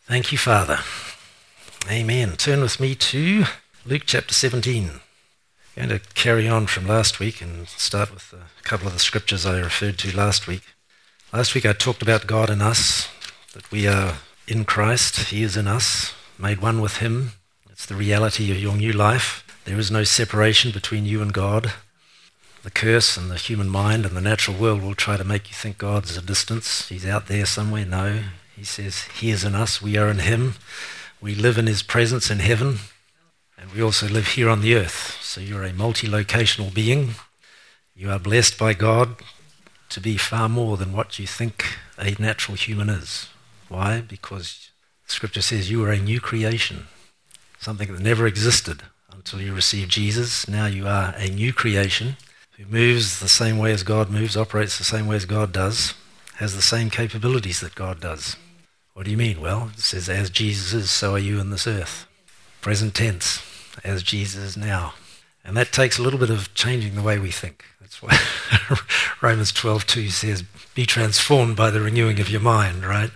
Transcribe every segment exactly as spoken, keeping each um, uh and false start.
Thank you, Father. Amen. Turn with me to Luke chapter seventeen. I'm going to carry on from last week and start with a couple of the scriptures I referred to last week. Last week I talked about God in us, that we are in Christ, He is in us, made one with Him. It's the reality of your new life. There is no separation between you and God. The curse and the human mind and the natural world will try to make you think God's a distance. He's out there somewhere. No. He says, He is in us, we are in Him. We live in His presence in heaven, and we also live here on the earth. So you're a multi-locational being. You are blessed by God to be far more than what you think a natural human is. Why? Because Scripture says you are a new creation, something that never existed until you received Jesus. Now you are a new creation who moves the same way as God moves, operates the same way as God does, has the same capabilities that God does. What do you mean? Well, it says, as Jesus is, so are you in this earth. Present tense, as Jesus is now. And that takes a little bit of changing the way we think. That's why Romans twelve two says, be transformed by the renewing of your mind, right?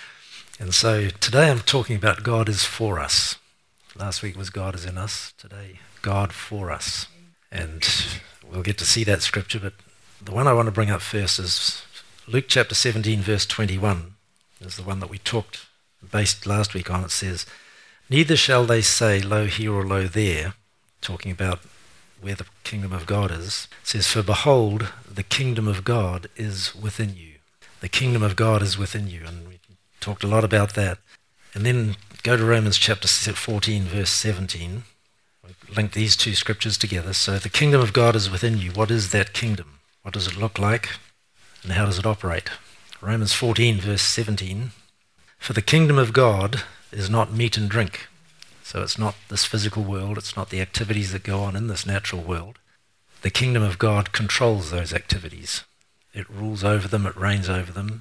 And so today I'm talking about God is for us. Last week was God is in us. Today, God for us. And we'll get to see that scripture, but the one I want to bring up first is Luke chapter seventeen, verse twenty-one. Is the one that we talked, based last week on. It says, neither shall they say, lo here or lo there, talking about where the kingdom of God is. It says, for behold, the kingdom of God is within you. The kingdom of God is within you. And we talked a lot about that. And then go to Romans chapter fourteen, verse seventeen. Link these two scriptures together. So the kingdom of God is within you. What is that kingdom? What does it look like? And how does it operate? Romans fourteen, verse seventeen, for the kingdom of God is not meat and drink. So it's not this physical world, it's not the activities that go on in this natural world. The kingdom of God controls those activities. It rules over them, it reigns over them,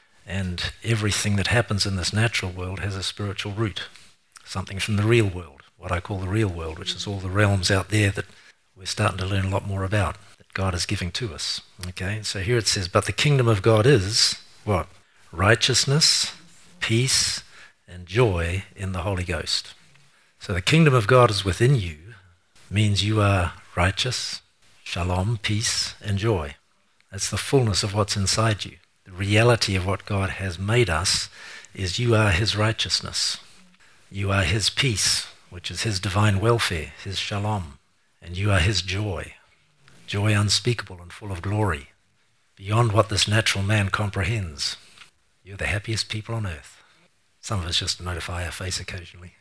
and everything that happens in this natural world has a spiritual root, something from the real world, what I call the real world, which is all the realms out there that we're starting to learn a lot more about. God is giving to us. Okay, so here it says, but the kingdom of God is what? Righteousness, peace, and joy in the Holy Ghost. So the kingdom of God is within you, means you are righteous, shalom, peace, and joy. That's the fullness of what's inside you. The reality of what God has made us is you are His righteousness. You are His peace, which is His divine welfare, His shalom, and you are His joy. Joy unspeakable and full of glory, beyond what this natural man comprehends. You're the happiest people on earth. Some of us just notify our face occasionally.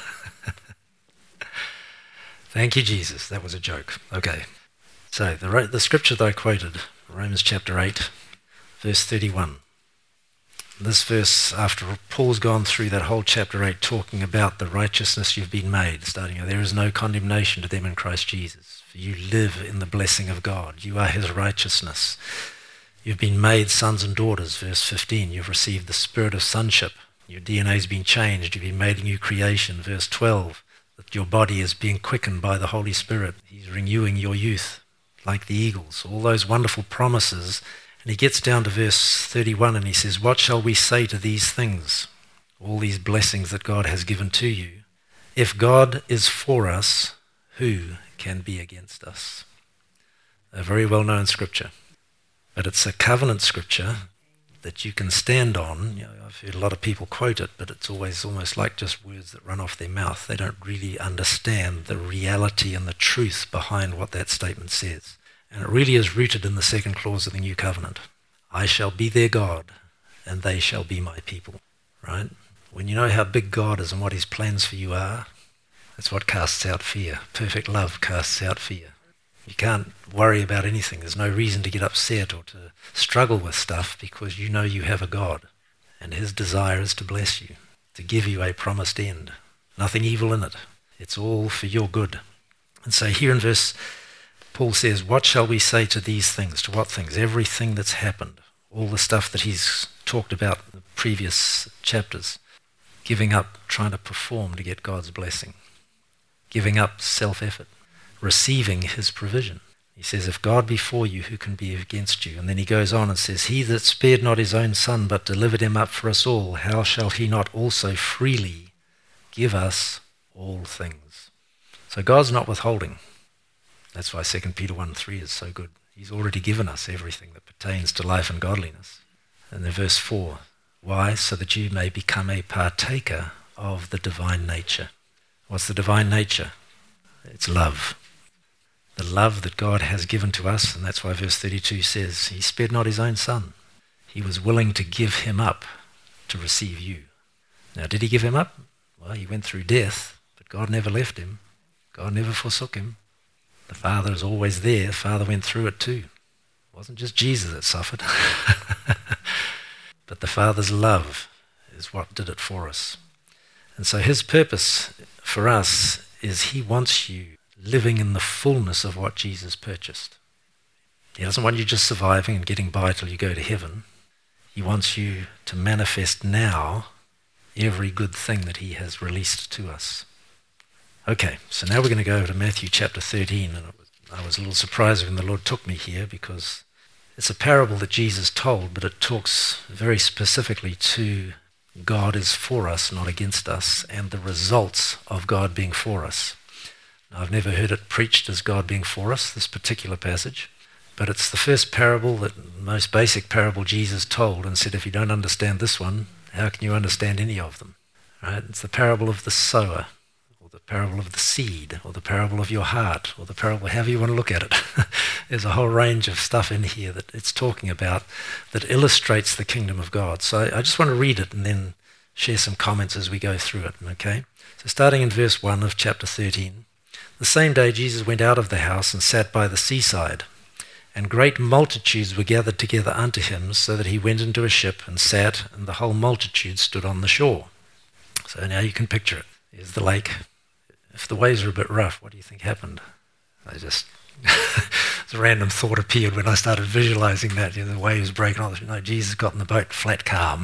Thank you, Jesus. That was a joke. Okay. So the, the scripture that I quoted, Romans chapter eight, verse thirty-one. This verse, after Paul's gone through that whole chapter eight, talking about the righteousness you've been made, starting, there is no condemnation to them in Christ Jesus. For you live in the blessing of God. You are His righteousness. You've been made sons and daughters, verse fifteen. You've received the spirit of sonship. Your D N A's been changed. You've been made a new creation, verse twelve. That your body is being quickened by the Holy Spirit. He's renewing your youth like the eagles. All those wonderful promises. And he gets down to verse thirty-one and he says, what shall we say to these things? All these blessings that God has given to you. If God is for us, who can be against us? A very well-known scripture. But it's a covenant scripture that you can stand on. You know, I've heard a lot of people quote it, but it's always almost like just words that run off their mouth. They don't really understand the reality and the truth behind what that statement says. And it really is rooted in the second clause of the new covenant. I shall be their God, and they shall be my people. Right? When you know how big God is and what His plans for you are, that's what casts out fear. Perfect love casts out fear. You can't worry about anything. There's no reason to get upset or to struggle with stuff because you know you have a God, and His desire is to bless you, to give you a promised end. Nothing evil in it. It's all for your good. And so here in verse Paul says, what shall we say to these things? To what things? Everything that's happened. All the stuff that he's talked about in the previous chapters. Giving up, trying to perform to get God's blessing. Giving up self-effort. Receiving His provision. He says, if God be for you, who can be against you? And then he goes on and says, he that spared not his own son, but delivered him up for us all, how shall he not also freely give us all things? So God's not withholding. That's why Second Peter one three is so good. He's already given us everything that pertains to life and godliness. And then verse four, why? So that you may become a partaker of the divine nature. What's the divine nature? It's love. The love that God has given to us, and that's why verse thirty-two says, he spared not his own son. He was willing to give him up to receive you. Now, did he give him up? Well, he went through death, but God never left him. God never forsook him. The Father is always there. The Father went through it too. It wasn't just Jesus that suffered. But the Father's love is what did it for us. And so his purpose for us is he wants you living in the fullness of what Jesus purchased. He doesn't want you just surviving and getting by till you go to heaven. He wants you to manifest now every good thing that he has released to us. Okay, so now we're going to go over to Matthew chapter thirteen, and I was a little surprised when the Lord took me here because it's a parable that Jesus told, but it talks very specifically to God is for us, not against us, and the results of God being for us. Now, I've never heard it preached as God being for us, this particular passage, but it's the first parable, that most basic parable Jesus told, and said, if you don't understand this one, how can you understand any of them? Right? It's the parable of the sower, or the parable of the seed, or the parable of your heart, or the parable, however you want to look at it. There's a whole range of stuff in here that it's talking about that illustrates the kingdom of God. So I, I just want to read it and then share some comments as we go through it, okay? So starting in verse one of chapter thirteen, the same day Jesus went out of the house and sat by the seaside, and great multitudes were gathered together unto him, so that he went into a ship and sat, and the whole multitude stood on the shore. So now you can picture it. There's the lake. If the waves are a bit rough, what do you think happened? I just, a random thought appeared when I started visualizing that. You know, the waves breaking on. You know, Jesus got in the boat, flat calm.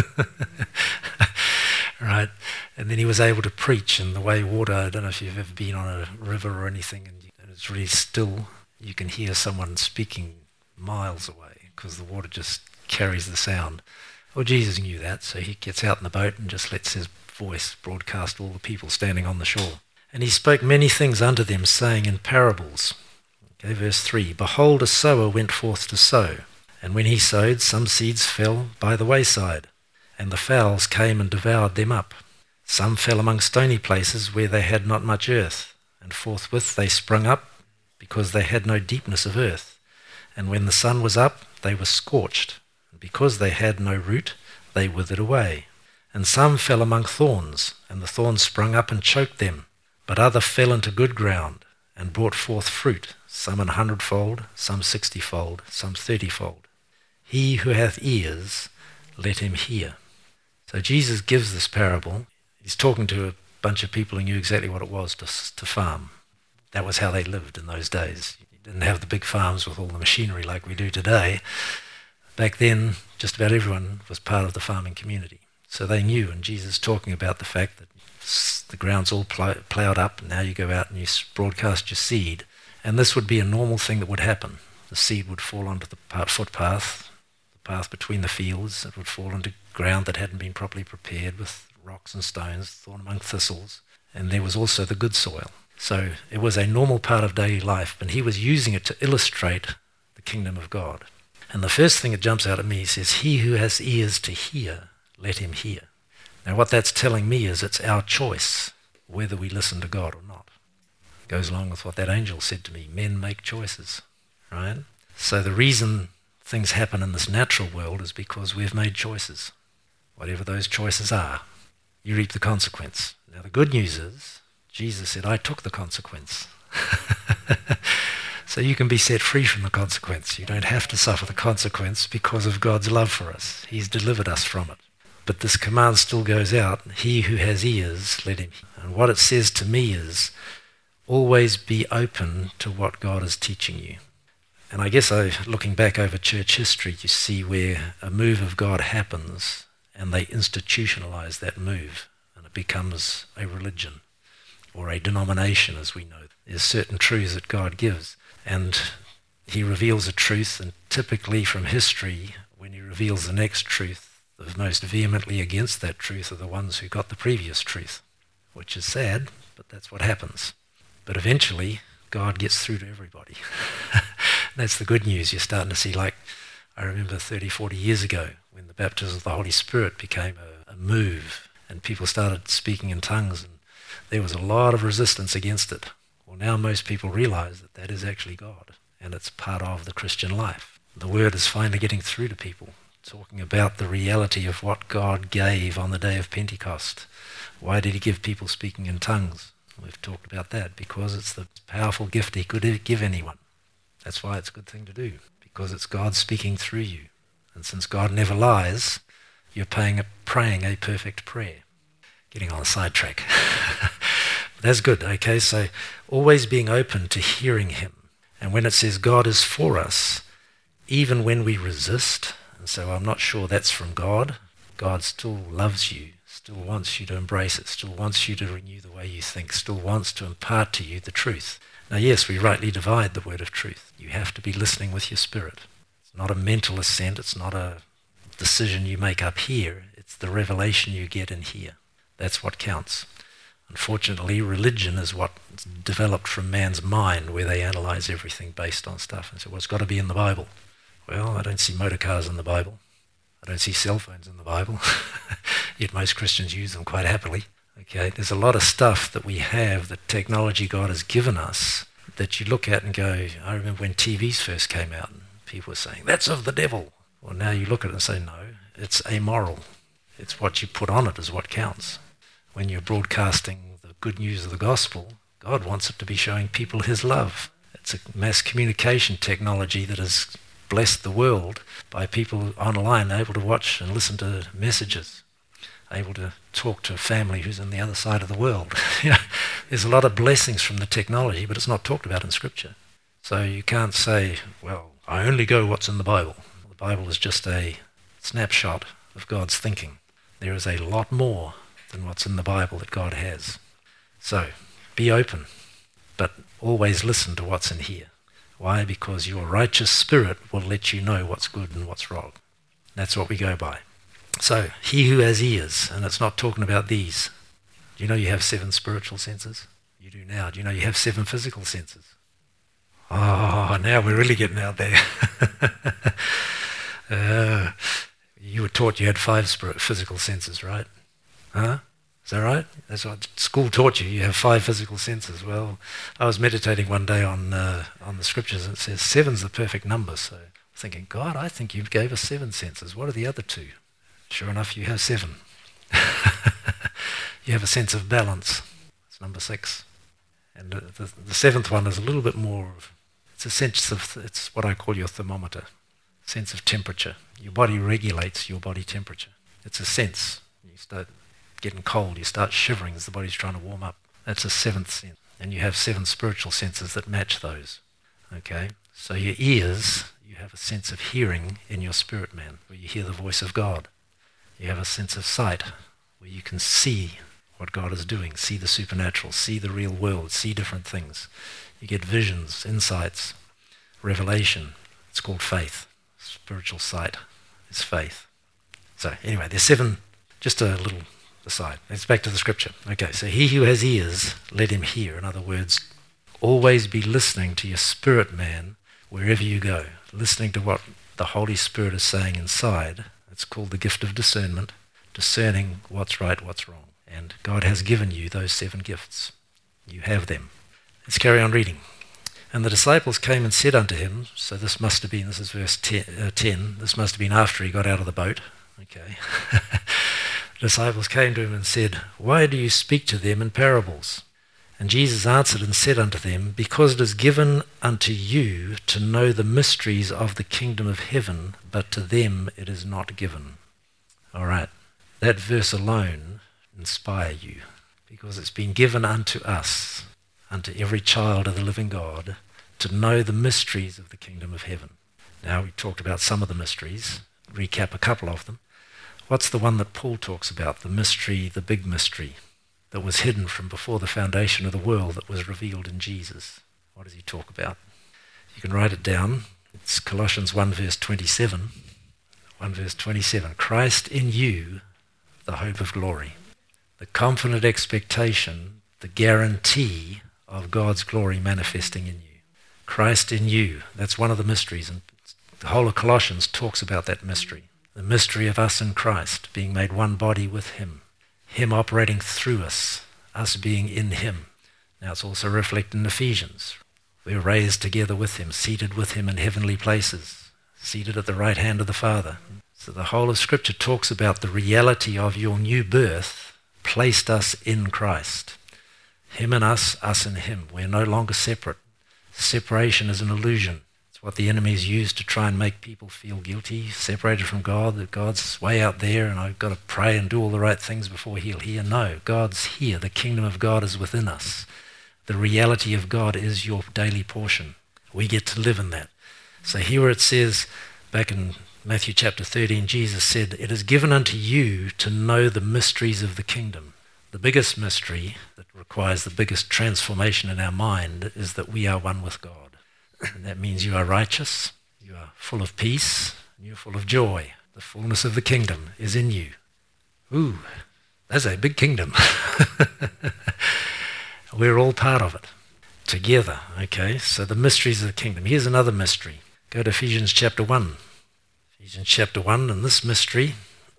Right? And then he was able to preach, and the way water, I don't know if you've ever been on a river or anything, and it's really still. You can hear someone speaking miles away because the water just carries the sound. Well, Jesus knew that, so he gets out in the boat and just lets his voice broadcast to all the people standing on the shore. And he spoke many things unto them, saying in parables. Okay, verse three, behold, a sower went forth to sow, and when he sowed, some seeds fell by the wayside, and the fowls came and devoured them up. Some fell among stony places where they had not much earth, and forthwith they sprung up, because they had no deepness of earth. And when the sun was up, they were scorched, and because they had no root, they withered away. And some fell among thorns, and the thorns sprung up and choked them. But other fell into good ground, and brought forth fruit, some an hundredfold, some sixtyfold, some thirtyfold. He who hath ears, let him hear. So Jesus gives this parable. He's talking to a bunch of people who knew exactly what it was to, to farm. That was how they lived in those days. You didn't have the big farms with all the machinery like we do today. Back then, just about everyone was part of the farming community. So they knew, and Jesus is talking about the fact that the ground's all pl- ploughed up, and now you go out and you broadcast your seed. And this would be a normal thing that would happen. The seed would fall onto the footpath, the path between the fields. It would fall into ground that hadn't been properly prepared with rocks and stones, thorn among thistles. And there was also the good soil. So it was a normal part of daily life, and he was using it to illustrate the kingdom of God. And the first thing that jumps out at me says, he who has ears to hear, let him hear. Now what that's telling me is it's our choice whether we listen to God or not. It goes along with what that angel said to me, men make choices, right? So the reason things happen in this natural world is because we've made choices. Whatever those choices are, you reap the consequence. Now the good news is, Jesus said, I took the consequence. So you can be set free from the consequence. You don't have to suffer the consequence because of God's love for us. He's delivered us from it. But this command still goes out, he who has ears, let him hear. And what it says to me is, always be open to what God is teaching you. And I guess I, looking back over church history, you see where a move of God happens and they institutionalize that move and it becomes a religion. or a denomination as we know. There's certain truths that God gives, and he reveals a truth, and typically from history, when he reveals the next truth, the most vehemently against that truth are the ones who got the previous truth, which is sad, but that's what happens. But eventually, God gets through to everybody. That's the good news. You're starting to see, like, I remember thirty, forty years ago, when the baptism of the Holy Spirit became a, a move, and people started speaking in tongues, and there was a lot of resistance against it. Well, now most people realize that that is actually God, and it's part of the Christian life. The word is finally getting through to people, talking about the reality of what God gave on the day of Pentecost. Why did he give people speaking in tongues? We've talked about that, because it's the powerful gift he could give anyone. That's why it's a good thing to do, because it's God speaking through you. And since God never lies, you're paying a, praying a perfect prayer. Getting on a sidetrack. That's good, okay? So always being open to hearing him. And when it says God is for us, even when we resist, and so I'm not sure that's from God, God still loves you, still wants you to embrace it, still wants you to renew the way you think, still wants to impart to you the truth. Now, yes, we rightly divide the word of truth. You have to be listening with your spirit. It's not a mental assent. It's not a decision you make up here. It's the revelation you get in here. That's what counts. Unfortunately, religion is what's developed from man's mind, where they analyze everything based on stuff and say, well, it's got to be in the Bible. Well, I don't see motor cars in the Bible. I don't see cell phones in the Bible. Yet most Christians use them quite happily. Okay, there's a lot of stuff that we have, that technology God has given us, that you look at and go, I remember when T Vs first came out, and people were saying, that's of the devil. Well, now you look at it and say, no, it's amoral. It's what you put on it is what counts. When you're broadcasting the good news of the gospel, God wants it to be showing people his love. It's a mass communication technology that has blessed the world by people online able to watch and listen to messages, able to talk to a family who's on the other side of the world. You know, there's a lot of blessings from the technology, but it's not talked about in Scripture. So you can't say, well, I only go what's in the Bible. The Bible is just a snapshot of God's thinking. There is a lot more than what's in the Bible that God has. So be open, but always listen to what's in here. Why? Because your righteous spirit will let you know what's good and what's wrong. That's what we go by. So, he who has ears, and it's not talking about these. Do you know you have seven spiritual senses? You do now. Do you know you have seven physical senses? Oh, now we're really getting out there. uh, you were taught you had five spirit, physical senses, right? Huh? Is that right? That's what school taught you. You have five physical senses. Well, I was meditating one day on uh, on the scriptures, and it says seven's the perfect number. So I'm thinking, God, I think you gave us seven senses. What are the other two? Sure enough, you have seven. You have a sense of balance. It's number six. And the, the, the seventh one is a little bit more of, it's a sense of, it's what I call your thermometer, sense of temperature. Your body regulates your body temperature. It's a sense. You start getting cold, you start shivering as the body's trying to warm up. That's a seventh sense. And you have seven spiritual senses that match those. Okay? So your ears, you have a sense of hearing in your spirit man, where you hear the voice of God. You have a sense of sight, where you can see what God is doing, see the supernatural, see the real world, see different things. You get visions, insights, revelation. It's called faith. Spiritual sight is faith. So anyway, there's seven, just a little aside. Let's back to the scripture. Okay, so he who has ears, let him hear. In other words, always be listening to your spirit man wherever you go, listening to what the Holy Spirit is saying inside. It's called the gift of discernment, discerning what's right, what's wrong. And God has given you those seven gifts. You have them. Let's carry on reading. And the disciples came and said unto him, so this must have been, this is verse ten, uh, ten, this must have been after he got out of the boat. Okay. The disciples came to him and said, why do you speak to them in parables? And Jesus answered and said unto them, because it is given unto you to know the mysteries of the kingdom of heaven, but to them it is not given. All right, that verse alone inspire you, because it's been given unto us, unto every child of the living God, to know the mysteries of the kingdom of heaven. Now, we talked about some of the mysteries, recap a couple of them. What's the one that Paul talks about, the mystery, the big mystery? that was hidden from before the foundation of the world that was revealed in Jesus. What does he talk about? You can write it down. It's Colossians one verse twenty-seven. one verse twenty-seven. Christ in you, the hope of glory. The confident expectation, the guarantee of God's glory manifesting in you. Christ in you. That's one of the mysteries. And the whole of Colossians talks about that mystery. The mystery of us in Christ, being made one body with him. Him operating through us, us being in him. Now it's also reflected in Ephesians. We're raised together with him, seated with him in heavenly places, seated at the right hand of the Father. So the whole of Scripture talks about the reality of your new birth placed us in Christ. Him and us, us and him. We're no longer separate. Separation is an illusion. It's what the enemies use to try and make people feel guilty, separated from God, that God's way out there and I've got to pray and do all the right things before he'll hear. No, God's here. The kingdom of God is within us. The reality of God is your daily portion. We get to live in that. So here it says, back in Matthew chapter thirteen, Jesus said, it is given unto you to know the mysteries of the kingdom. The biggest mystery that requires the biggest transformation in our mind is that we are one with God. And that means you are righteous, you are full of peace, and you're full of joy. The fullness of the kingdom is in you. Ooh, that's a big kingdom. We're all part of it, together, okay? So the mysteries of the kingdom. Here's another mystery. Go to Ephesians chapter one. Ephesians chapter one, and this mystery,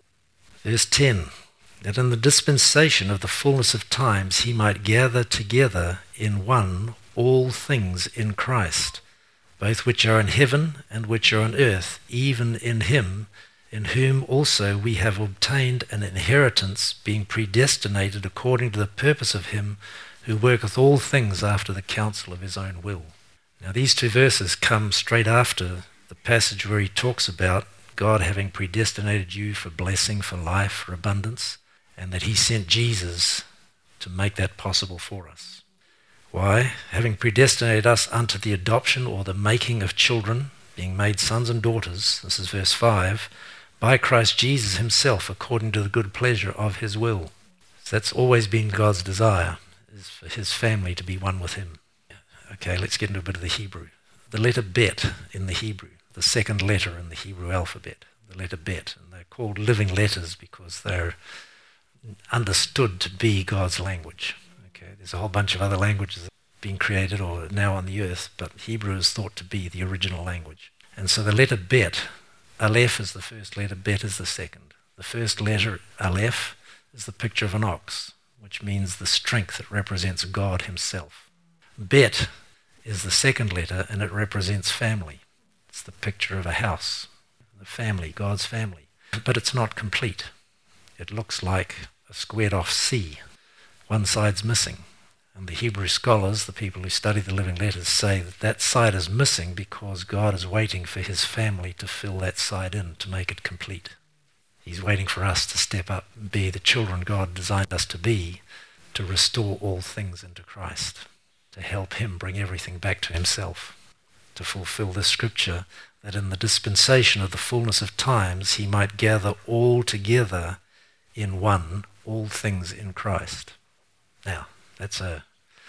verse ten, that in the dispensation of the fullness of times he might gather together in one all things in Christ, both which are in heaven and which are on earth, even in him, in whom also we have obtained an inheritance, being predestinated according to the purpose of him who worketh all things after the counsel of his own will. Now these two verses come straight after the passage where he talks about God having predestinated you for blessing, for life, for abundance, and that he sent Jesus to make that possible for us. Why? Having predestinated us unto the adoption or the making of children, being made sons and daughters, this is verse five, by Christ Jesus himself, according to the good pleasure of his will. So that's always been God's desire, is for his family to be one with him. Okay, let's get into a bit of the Hebrew. The letter bet in the Hebrew, the second letter in the Hebrew alphabet, the letter bet. And they're called living letters because they're understood to be God's language. Okay, there's a whole bunch of other languages being created or now on the earth, but Hebrew is thought to be the original language. And so the letter bet, Aleph is the first letter, bet is the second. The first letter, Aleph, is the picture of an ox, which means the strength that represents God himself. Bet is the second letter, and it represents family. It's the picture of a house, the family, God's family. But it's not complete. It looks like a squared off C. One side's missing. And the Hebrew scholars, the people who study the living letters, say that that side is missing because God is waiting for his family to fill that side in to make it complete. He's waiting for us to step up and be the children God designed us to be, to restore all things into Christ, to help him bring everything back to himself, to fulfill the scripture that in the dispensation of the fullness of times he might gather all together in one, all things in Christ. Now, that's a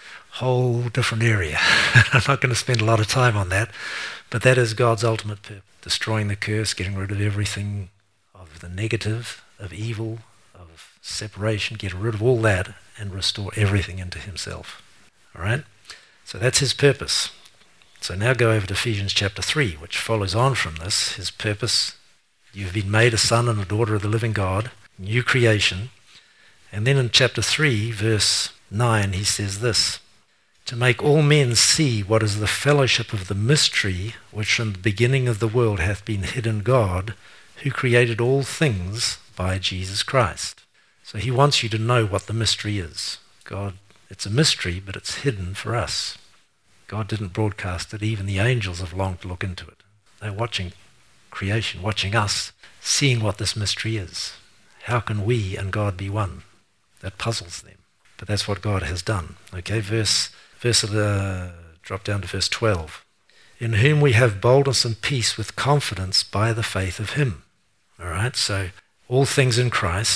whole different area. I'm not going to spend a lot of time on that, but that is God's ultimate purpose, destroying the curse, getting rid of everything of the negative, of evil, of separation, get rid of all that and restore everything into himself. All right? So that's his purpose. So now go over to Ephesians chapter three, which follows on from this. His purpose, you've been made a son and a daughter of the living God, new creation. And then in chapter three, verse nine, he says this, to make all men see what is the fellowship of the mystery which from the beginning of the world hath been hid in God, who created all things by Jesus Christ. So he wants you to know what the mystery is. God, it's a mystery, but it's hidden for us. God didn't broadcast it. Even the angels have longed to look into it. They're watching creation, watching us, seeing what this mystery is. How can we and God be one? That puzzles them. But that's what God has done. Okay, verse, verse uh, drop down to verse twelve. In whom we have boldness and peace with confidence by the faith of him. All right, so all things in Christ,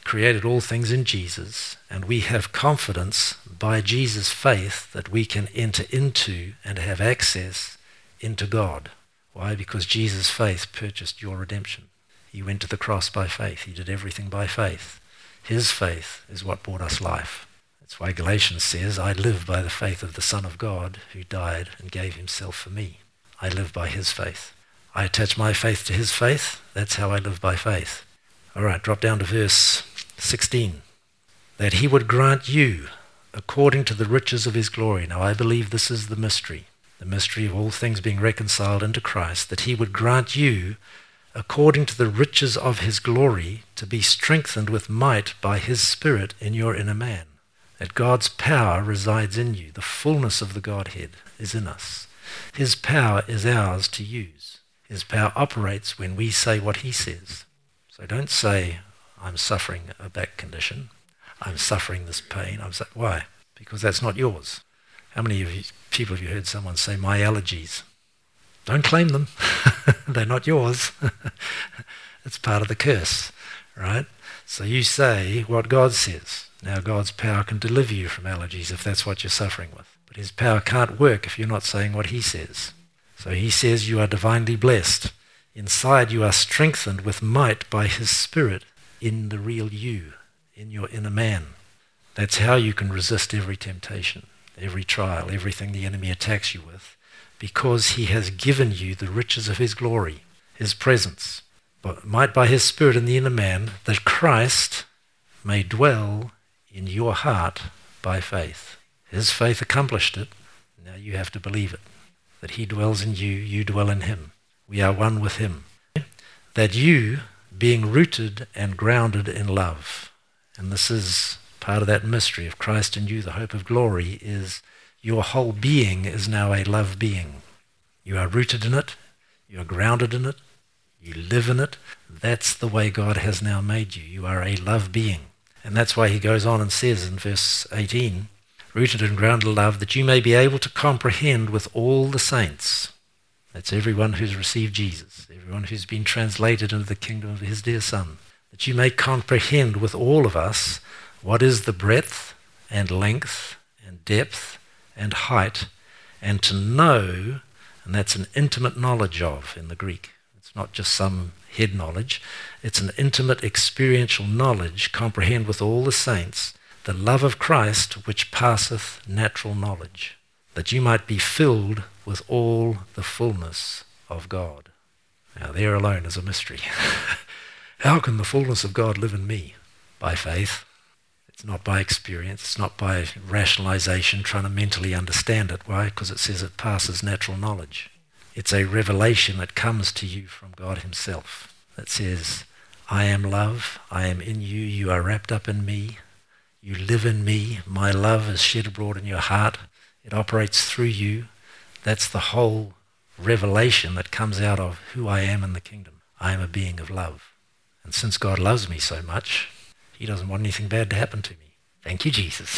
created all things in Jesus, and we have confidence by Jesus' faith that we can enter into and have access into God. Why? Because Jesus' faith purchased your redemption. He went to the cross by faith. He did everything by faith. His faith is what brought us life. That's why Galatians says, I live by the faith of the Son of God who died and gave himself for me. I live by his faith. I attach my faith to his faith. That's how I live by faith. All right, drop down to verse sixteen. That he would grant you according to the riches of his glory. Now I believe this is the mystery, the mystery of all things being reconciled into Christ, that he would grant you according to the riches of his glory to be strengthened with might by his Spirit in your inner man. That God's power resides in you. The fullness of the Godhead is in us. His power is ours to use. His power operates when we say what he says. So don't say, I'm suffering a back condition. I'm suffering this pain. I'm su-. Why? Because that's not yours. How many of you people have you heard someone say, my allergies? Don't claim them. They're not yours. It's part of the curse, right? So you say what God says. Now God's power can deliver you from allergies if that's what you're suffering with. But his power can't work if you're not saying what he says. So he says you are divinely blessed. Inside you are strengthened with might by his Spirit in the real you, in your inner man. That's how you can resist every temptation, every trial, everything the enemy attacks you with, because he has given you the riches of his glory, his presence, but might by his Spirit in the inner man, that Christ may dwell in your heart by faith. His faith accomplished it. Now you have to believe it. That he dwells in you, you dwell in him. We are one with him. That you, being rooted and grounded in love, and this is part of that mystery of Christ in you, the hope of glory, is your whole being is now a love being. You are rooted in it. You are grounded in it. You live in it. That's the way God has now made you. You are a love being. And that's why he goes on and says in verse eighteen, rooted and grounded in love, that you may be able to comprehend with all the saints. That's everyone who's received Jesus, everyone who's been translated into the kingdom of his dear Son. That you may comprehend with all of us what is the breadth and length and depth and height, and to know, and that's an intimate knowledge of in the Greek. It's not just some head knowledge. It's an intimate experiential knowledge, comprehend with all the saints, the love of Christ which passeth natural knowledge, that you might be filled with all the fullness of God. Now there alone is a mystery. How can the fullness of God live in me? By faith. It's not by experience. It's not by rationalization, trying to mentally understand it. Why? Because it says it passes natural knowledge. It's a revelation that comes to you from God himself that says, I am love, I am in you, you are wrapped up in me, you live in me, my love is shed abroad in your heart, it operates through you. That's the whole revelation that comes out of who I am in the kingdom. I am a being of love. And since God loves me so much, he doesn't want anything bad to happen to me. Thank you, Jesus.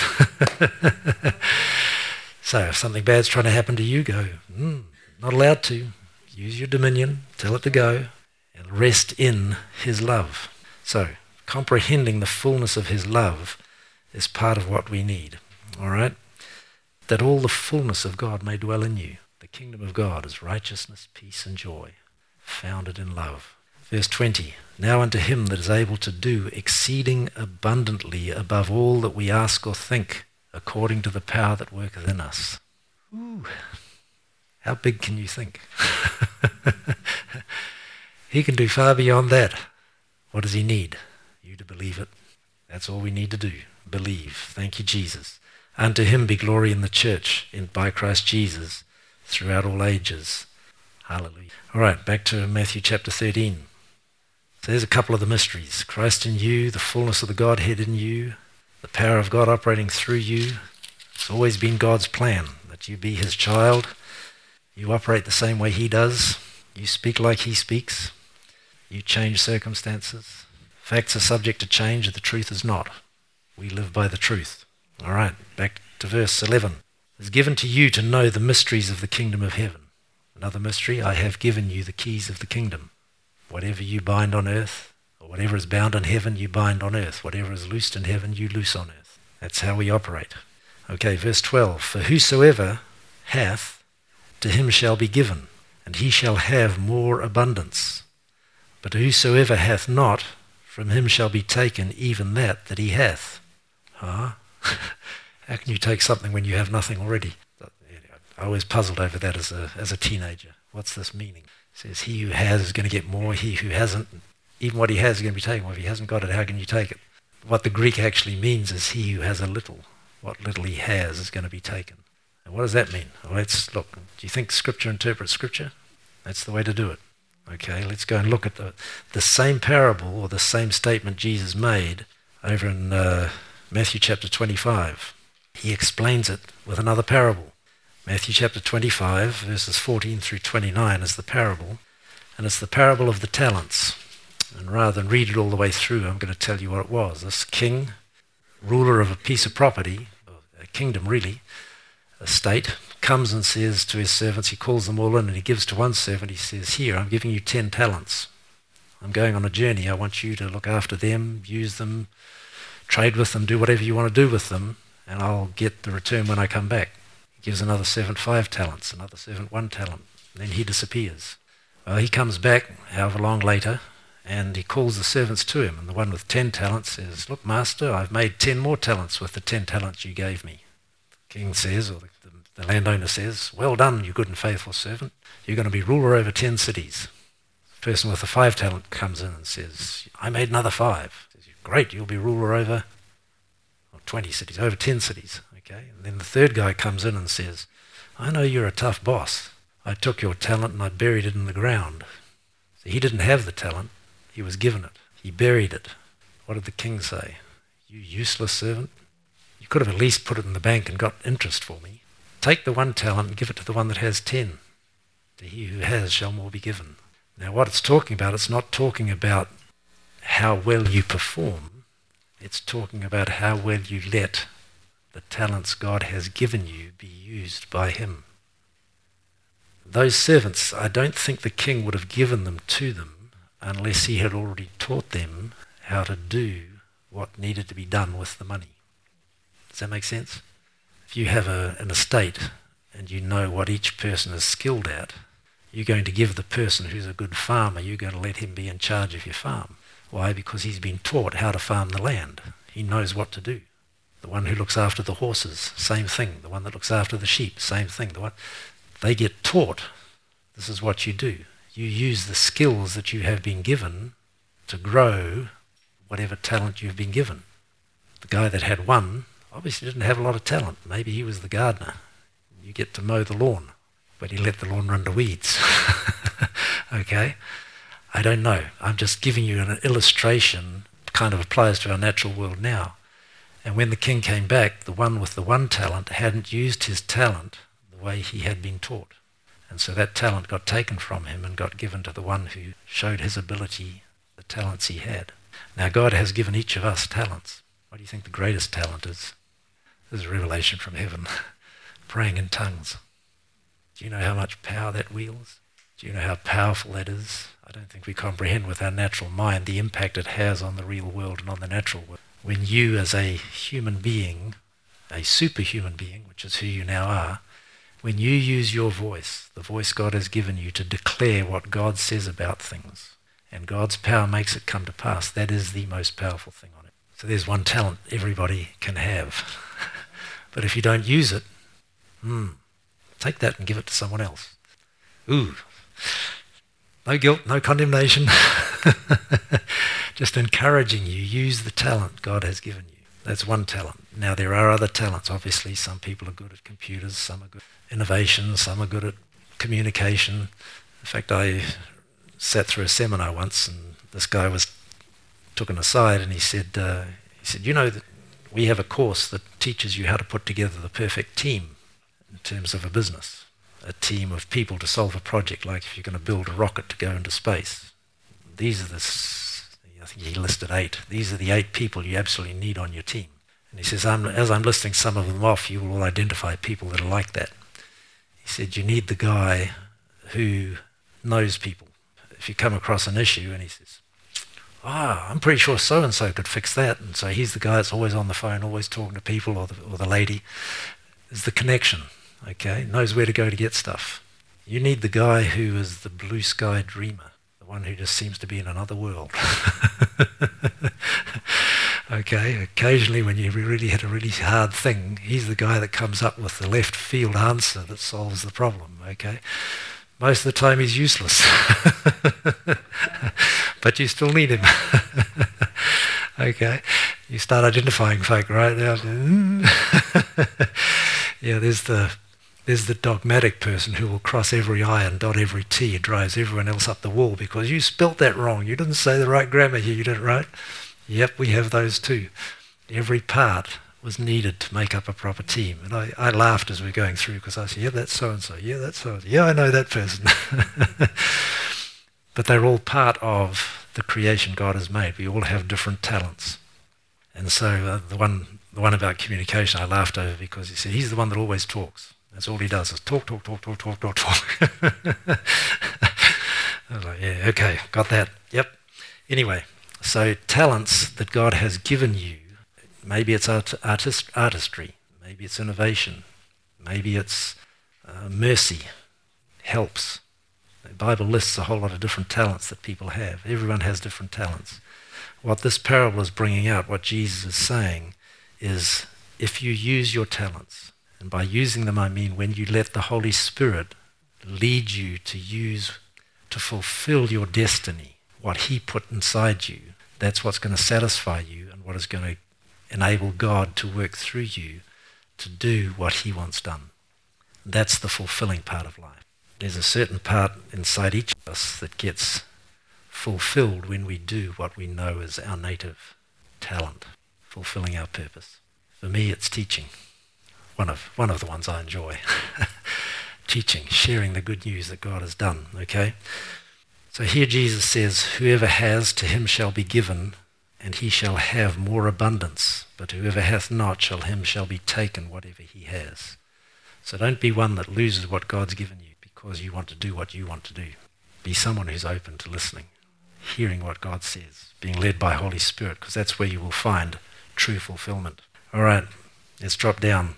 So if something bad's trying to happen to you, go, mm, not allowed to. Use your dominion, tell it to go, and rest in his love. So comprehending the fullness of his love is part of what we need. All right? That all the fullness of God may dwell in you. The kingdom of God is righteousness, peace, and joy, founded in love. Verse twenty, now unto him that is able to do exceeding abundantly above all that we ask or think, according to the power that worketh in us. Ooh. How big can you think? He can do far beyond that. What does he need? You to believe it. That's all we need to do. Believe. Thank you, Jesus. Unto him be glory in the church, in by Christ Jesus, throughout all ages. Hallelujah. All right, back to Matthew chapter thirteen. So there's a couple of the mysteries. Christ in you, the fullness of the Godhead in you, the power of God operating through you. It's always been God's plan that you be his child. You operate the same way he does. You speak like he speaks. You change circumstances. Facts are subject to change, the truth is not. We live by the truth. All right, back to verse eleven. It is given to you to know the mysteries of the kingdom of heaven. Another mystery, I have given you the keys of the kingdom. Whatever you bind on earth For whatever is bound in heaven, you bind on earth. Whatever is loosed in heaven, you loose on earth. That's how we operate. Okay, verse twelve. For whosoever hath, to him shall be given, and he shall have more abundance. But whosoever hath not, from him shall be taken even that that he hath. Huh? How can you take something when you have nothing already? I always puzzled over that as a as a teenager. What's this meaning? It says, he who has is going to get more. He who hasn't, even what he has is going to be taken. Well, if he hasn't got it, how can you take it? What the Greek actually means is he who has a little. What little he has is going to be taken. And what does that mean? Well, let's look. Do you think Scripture interprets Scripture? That's the way to do it. Okay, let's go and look at the, the same parable or the same statement Jesus made over in uh, Matthew chapter twenty-five. He explains it with another parable. Matthew chapter twenty-five, verses fourteen through twenty-nine is the parable, and it's the parable of the talents. And rather than read it all the way through, I'm going to tell you what it was. This king, ruler of a piece of property, a kingdom really, a state, comes and says to his servants, he calls them all in and he gives to one servant, he says, here, I'm giving you ten talents. I'm going on a journey. I want you to look after them, use them, trade with them, do whatever you want to do with them, and I'll get the return when I come back. He gives another servant five talents, another servant one talent, and then he disappears. Well, he comes back, however long later, and he calls the servants to him, and the one with ten talents says, look, master, I've made ten more talents with the ten talents you gave me. The king says, or the, the, the landowner says, well done, you good and faithful servant. You're going to be ruler over ten cities. The person with the five talent comes in and says, I made another five. He says, great, you'll be ruler over well, twenty cities, over ten cities. Okay. And then the third guy comes in and says, I know you're a tough boss. I took your talent and I buried it in the ground. So he didn't have the talent. He was given it. He buried it. What did the king say? You useless servant. You could have at least put it in the bank and got interest for me. Take the one talent and give it to the one that has ten. To he who has shall more be given. Now what it's talking about, it's not talking about how well you perform. It's talking about how well you let the talents God has given you be used by him. Those servants, I don't think the king would have given them to them unless he had already taught them how to do what needed to be done with the money. Does that make sense? If you have a, an estate and you know what each person is skilled at, you're going to give the person who's a good farmer, you're going to let him be in charge of your farm. Why? Because he's been taught how to farm the land. He knows what to do. The one who looks after the horses, same thing. The one that looks after the sheep, same thing. The one, they get taught, this is what you do. You use the skills that you have been given to grow whatever talent you've been given. The guy that had one obviously didn't have a lot of talent. Maybe he was the gardener. You get to mow the lawn, but he let the lawn run to weeds. Okay? I don't know. I'm just giving you an illustration, kind of applies to our natural world now. And when the king came back, the one with the one talent hadn't used his talent the way he had been taught. And so that talent got taken from him and got given to the one who showed his ability, the talents he had. Now God has given each of us talents. What do you think the greatest talent is? This is a revelation from heaven. Praying in tongues. Do you know how much power that wields? Do you know how powerful that is? I don't think we comprehend with our natural mind the impact it has on the real world and on the natural world. When you as a human being, a superhuman being, which is who you now are, when you use your voice, the voice God has given you to declare what God says about things, and God's power makes it come to pass, that is the most powerful thing on it. So there's one talent everybody can have. But if you don't use it, hmm, take that and give it to someone else. Ooh, no guilt, no condemnation. Just encouraging you, use the talent God has given you. That's one talent. Now there are other talents, obviously. Some people are good at computers, some are good at innovation, some are good at communication. In fact, I sat through a seminar once and this guy was took an aside and he said, uh, he said, you know, that we have a course that teaches you how to put together the perfect team in terms of a business. A team of people to solve a project, like if you're going to build a rocket to go into space. These are the, I think he listed eight. These are the eight people you absolutely need on your team. And he says, I'm, as I'm listing some of them off, you will identify people that are like that. He said, you need the guy who knows people. If you come across an issue and he says, ah, I'm pretty sure so-and-so could fix that. And so he's the guy that's always on the phone, always talking to people, or the, or the lady. Is the connection, okay? Knows where to go to get stuff. You need the guy who is the blue sky dreamer, the one who just seems to be in another world. Okay, occasionally when you really hit a really hard thing, he's the guy that comes up with the left field answer that solves the problem, okay? Most of the time he's useless. But you still need him. Okay, you start identifying folk right now. Yeah, there's the there's the dogmatic person who will cross every I and dot every T and drives everyone else up the wall because you spelt that wrong. You didn't say the right grammar here, you did it right. Yep, we have those too. Every part was needed to make up a proper team. And I, I laughed as we were going through because I said, yeah, that's so-and-so. Yeah, that's so-and-so. Yeah, I know that person. But they're all part of the creation God has made. We all have different talents. And so uh, the one the one about communication I laughed over because he said, he's the one that always talks. That's all he does is talk, talk, talk, talk, talk, talk, talk. I was like, yeah, okay, got that. Yep. Anyway. So talents that God has given you, maybe it's art, artist, artistry, maybe it's innovation, maybe it's uh, mercy, helps. The Bible lists a whole lot of different talents that people have. Everyone has different talents. What this parable is bringing out, what Jesus is saying, is if you use your talents, and by using them I mean when you let the Holy Spirit lead you to use, to fulfill your destiny, what he put inside you, that's what's going to satisfy you and what is going to enable God to work through you to do what he wants done. That's the fulfilling part of life. There's a certain part inside each of us that gets fulfilled when we do what we know is our native talent, fulfilling our purpose. For me, it's teaching. One of, one of the ones I enjoy. Teaching, sharing the good news that God has done, okay? So here Jesus says, whoever has, to him shall be given, and he shall have more abundance. But whoever hath not, shall him shall be taken whatever he has. So don't be one that loses what God's given you because you want to do what you want to do. Be someone who's open to listening, hearing what God says, being led by Holy Spirit, because that's where you will find true fulfillment. All right, let's drop down.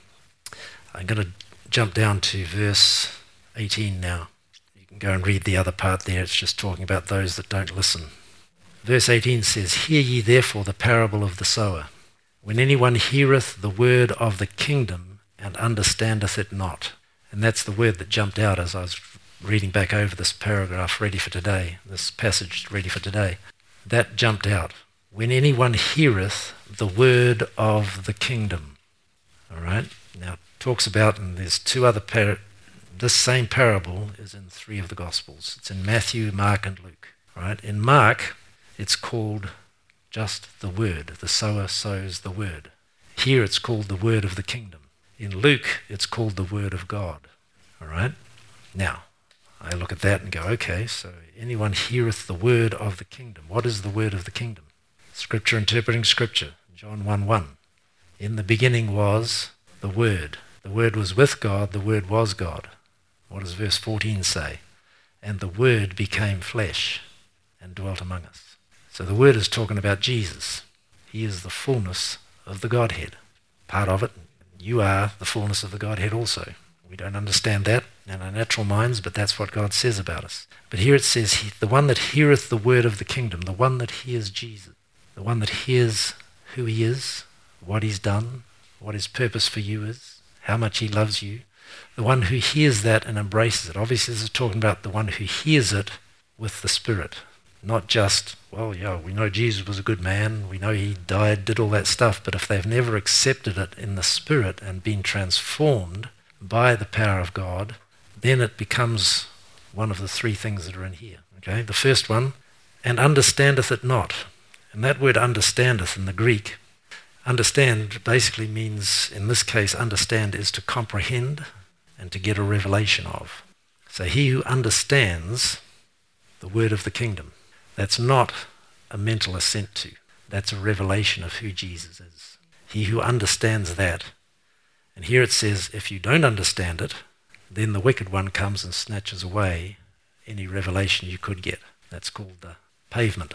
I'm going to jump down to verse eighteen now. Go and read the other part there. It's just talking about those that don't listen. Verse eighteen says, hear ye therefore the parable of the sower. When anyone heareth the word of the kingdom and understandeth it not. And that's the word that jumped out as I was reading back over this paragraph ready for today, this passage ready for today. That jumped out. When anyone heareth the word of the kingdom. All right? Now it talks about, and there's two other paragraphs. This same parable is in three of the Gospels. It's in Matthew, Mark, and Luke. Right? In Mark, it's called just the word. The sower sows the word. Here it's called the word of the kingdom. In Luke, it's called the word of God. All right? Now, I look at that and go, okay, so anyone heareth the word of the kingdom. What is the word of the kingdom? Scripture interpreting Scripture. John one one. In the beginning was the Word. The Word was with God. The Word was God. What does verse fourteen say? And the Word became flesh and dwelt among us. So the Word is talking about Jesus. He is the fullness of the Godhead. Part of it, you are the fullness of the Godhead also. We don't understand that in our natural minds, but that's what God says about us. But here it says, he, the one that heareth the word of the kingdom, the one that hears Jesus, the one that hears who he is, what he's done, what his purpose for you is, how much he loves you, the one who hears that and embraces it. Obviously, this is talking about the one who hears it with the Spirit, not just, well, yeah, we know Jesus was a good man, we know he died, did all that stuff, but if they've never accepted it in the Spirit and been transformed by the power of God, then it becomes one of the three things that are in here. Okay, the first one, and understandeth it not. And that word understandeth in the Greek, understand basically means, in this case, understand is to comprehend and to get a revelation of. So he who understands the word of the kingdom, that's not a mental assent to. That's a revelation of who Jesus is. He who understands that. And here it says, if you don't understand it, then the wicked one comes and snatches away any revelation you could get. That's called the pavement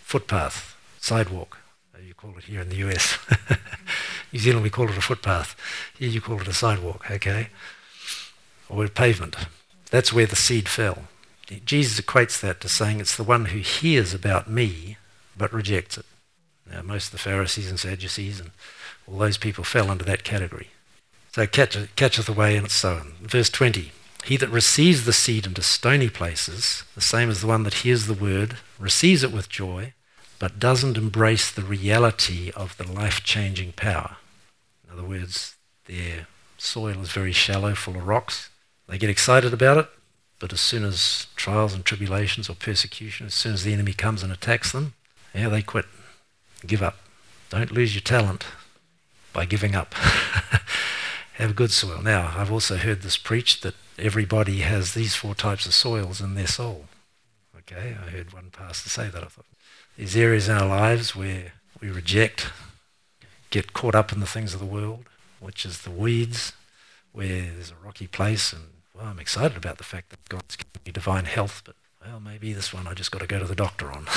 footpath, sidewalk. You call it here in the U S. New Zealand we call it a footpath. Here you call it a sidewalk, okay? Or a pavement. That's where the seed fell. Jesus equates that to saying it's the one who hears about me but rejects it. Now, most of the Pharisees and Sadducees and all those people fell under that category. So catcheth, catcheth away and it's sown. Verse twenty, he that receives the seed into stony places, the same as the one that hears the word, receives it with joy, but doesn't embrace the reality of the life-changing power. In other words, their soil is very shallow, full of rocks. They get excited about it, but as soon as trials and tribulations or persecution, as soon as the enemy comes and attacks them, yeah, they quit, give up. Don't lose your talent by giving up. Have good soil. Now, I've also heard this preached that everybody has these four types of soils in their soul. Okay, I heard one pastor say that. I thought, there's areas in our lives where we reject, get caught up in the things of the world, which is the weeds, where there's a rocky place, and well, I'm excited about the fact that God's given me divine health, but well, maybe this one I just got to go to the doctor on.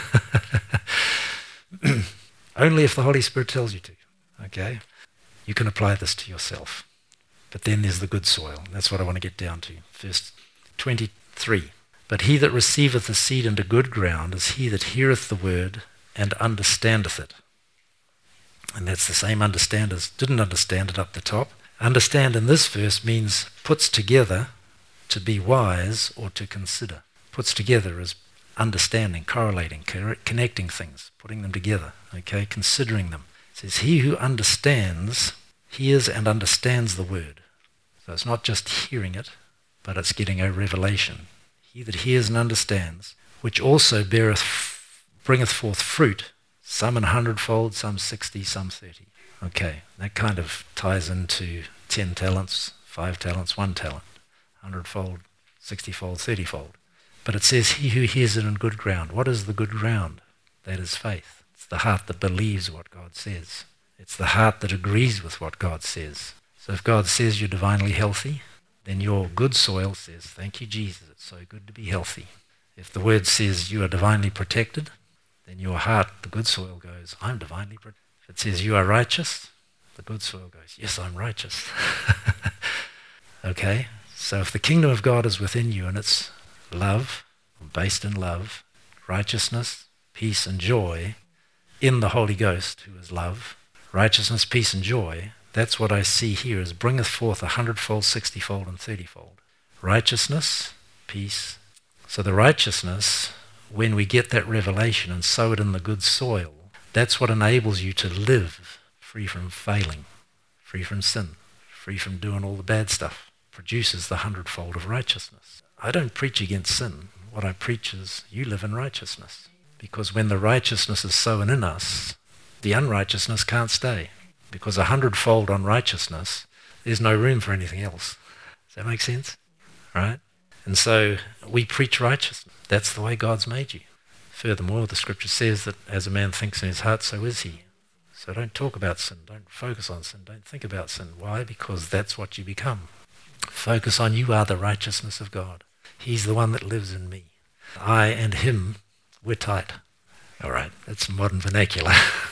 Only if the Holy Spirit tells you to, okay? You can apply this to yourself. But then there's the good soil. That's what I want to get down to. Verse twenty-three. But he that receiveth the seed into good ground is he that heareth the word and understandeth it. And that's the same understand as didn't understand it up the top. Understand in this verse means puts together, to be wise or to consider. Puts together as understanding, correlating, connecting things, putting them together, okay, considering them. It says, he who understands, hears and understands the word. So it's not just hearing it, but it's getting a revelation. He that hears and understands, which also beareth, bringeth forth fruit, some an hundredfold, some sixty, some thirty. Okay, that kind of ties into ten talents, five talents, one talent, hundredfold, sixtyfold, thirtyfold. But it says, he who hears it in good ground. What is the good ground? That is faith. It's the heart that believes what God says. It's the heart that agrees with what God says. So if God says you're divinely healthy, then your good soil says, thank you, Jesus, it's so good to be healthy. If the word says you are divinely protected, then your heart, the good soil, goes, I'm divinely protected. If it says you are righteous, the good soil goes, yes, I'm righteous. Okay? So if the kingdom of God is within you and it's love, based in love, righteousness, peace and joy in the Holy Ghost, who is love, righteousness, peace and joy, that's what I see here is bringeth forth a hundredfold, sixtyfold and thirtyfold. Righteousness, peace. So the righteousness, when we get that revelation and sow it in the good soil, that's what enables you to live free from failing, free from sin, free from doing all the bad stuff. Produces the hundredfold of righteousness. I don't preach against sin. What I preach is you live in righteousness. Because when the righteousness is sown in us, the unrighteousness can't stay. Because a hundredfold on righteousness, there's no room for anything else. Does that make sense? Right? And so we preach righteousness. That's the way God's made you. Furthermore, the scripture says that as a man thinks in his heart, so is he. So don't talk about sin. Don't focus on sin. Don't think about sin. Why? Because that's what you become. Focus on you are the righteousness of God. He's the one that lives in me. I and him, we're tight. All right, that's modern vernacular.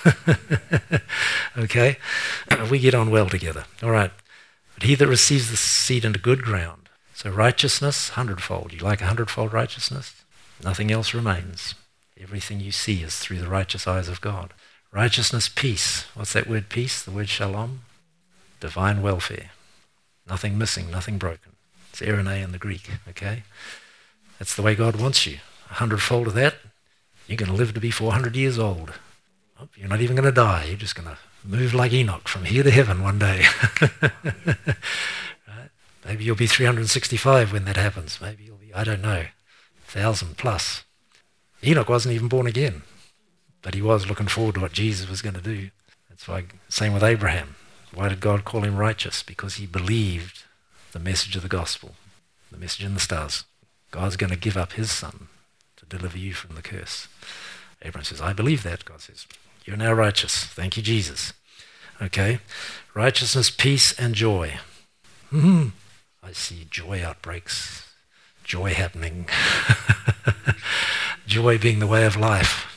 Okay? We get on well together. All right. But he that receives the seed into good ground. So righteousness, hundredfold. You like a hundredfold righteousness? Nothing else remains. Everything you see is through the righteous eyes of God. Righteousness, peace. What's that word peace? The word shalom? Divine welfare. Nothing missing, nothing broken. It's eirene in the Greek, okay? That's the way God wants you. A hundredfold of that, you're going to live to be four hundred years old. Oh, you're not even going to die. You're just going to move like Enoch from here to heaven one day. Right? Maybe you'll be three hundred sixty-five when that happens. Maybe you'll be, I don't know, one thousand plus. Enoch wasn't even born again, but he was looking forward to what Jesus was going to do. That's why, same with Abraham. Why did God call him righteous? Because he believed the message of the gospel, the message in the stars. God's going to give up his son to deliver you from the curse. Abraham says, I believe that. God says, you're now righteous. Thank you, Jesus. Okay. Righteousness, peace, and joy. Mm-hmm. I see joy outbreaks, joy happening, joy being the way of life.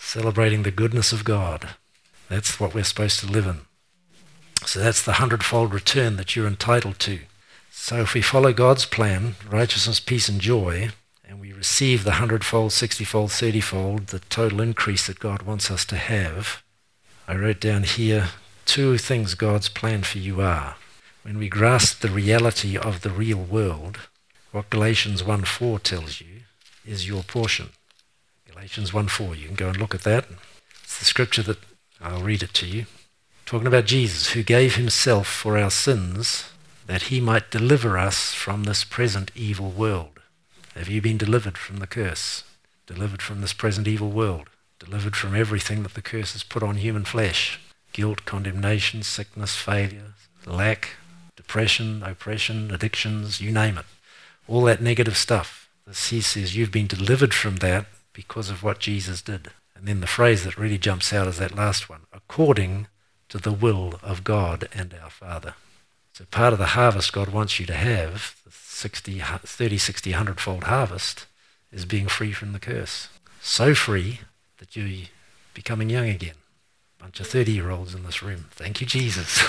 celebrating the goodness of God. That's what we're supposed to live in. So that's the hundredfold return that you're entitled to. So if we follow God's plan, righteousness, peace, and joy, and we receive the hundredfold, sixtyfold, thirtyfold, the total increase that God wants us to have, I wrote down here two things God's plan for you are. When we grasp the reality of the real world, what Galatians one four tells you is your portion. Galatians one four, you can go and look at that. It's the scripture that, I'll read it to you. Talking about Jesus, who gave himself for our sins, that he might deliver us from this present evil world. Have you been delivered from the curse? Delivered from this present evil world? Delivered from everything that the curse has put on human flesh? Guilt, condemnation, sickness, failure, lack, depression, oppression, addictions, you name it. All that negative stuff. He says you've been delivered from that because of what Jesus did. And then the phrase that really jumps out is that last one, according to the will of God and our Father. So part of the harvest God wants you to have, the sixty, thirty, sixty, one hundred-fold harvest, is being free from the curse. So free that you're becoming young again. Bunch of thirty-year-olds in this room. Thank you, Jesus.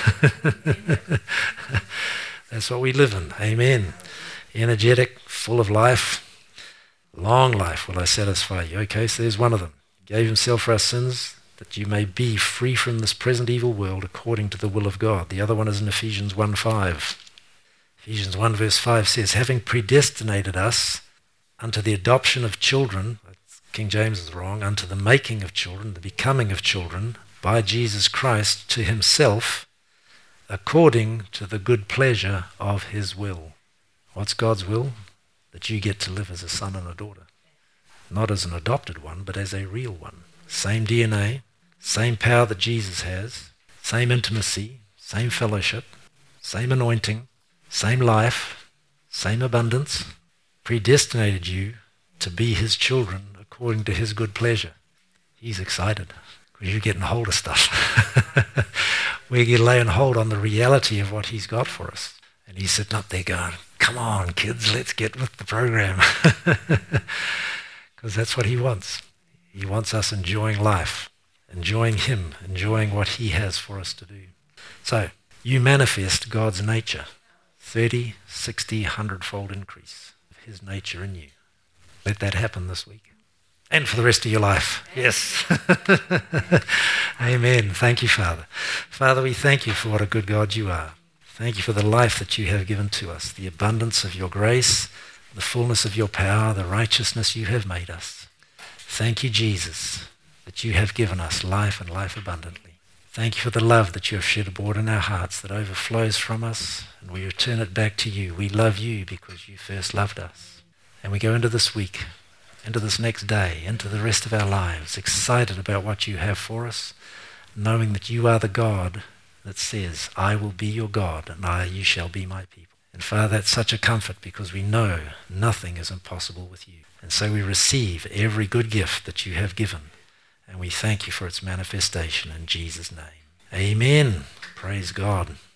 That's what we live in. Amen. Energetic, full of life. Long life will I satisfy you. Okay, so there's one of them. He gave himself for our sins, that you may be free from this present evil world according to the will of God. The other one is in Ephesians one five. Ephesians one verse five says, having predestinated us unto the adoption of children, King James is wrong, unto the making of children, the becoming of children, by Jesus Christ to himself, according to the good pleasure of his will. What's God's will? That you get to live as a son and a daughter. Not as an adopted one, but as a real one. Same D N A, same power that Jesus has, same intimacy, same fellowship, same anointing, same life, same abundance. Predestinated you to be his children according to his good pleasure. He's excited because you're getting hold of stuff. We're laying hold on the reality of what he's got for us. And he's sitting up there going, come on, kids, let's get with the program. Because that's what he wants. He wants us enjoying life, enjoying him, enjoying what he has for us to do. So, you manifest God's nature. thirty, sixty, one hundred-fold increase of his nature in you. Let that happen this week. And for the rest of your life. Yes. Amen. Thank you, Father. Father, we thank you for what a good God you are. Thank you for the life that you have given to us, the abundance of your grace, the fullness of your power, the righteousness you have made us. Thank you, Jesus, that you have given us life and life abundantly. Thank you for the love that you have shed abroad in our hearts that overflows from us, and we return it back to you. We love you because you first loved us. And we go into this week, into this next day, into the rest of our lives, excited about what you have for us, knowing that you are the God that says, I will be your God, and I, you shall be my people. And Father, that's such a comfort because we know nothing is impossible with you. And so we receive every good gift that you have given, and we thank you for its manifestation in Jesus' name. Amen. Praise God.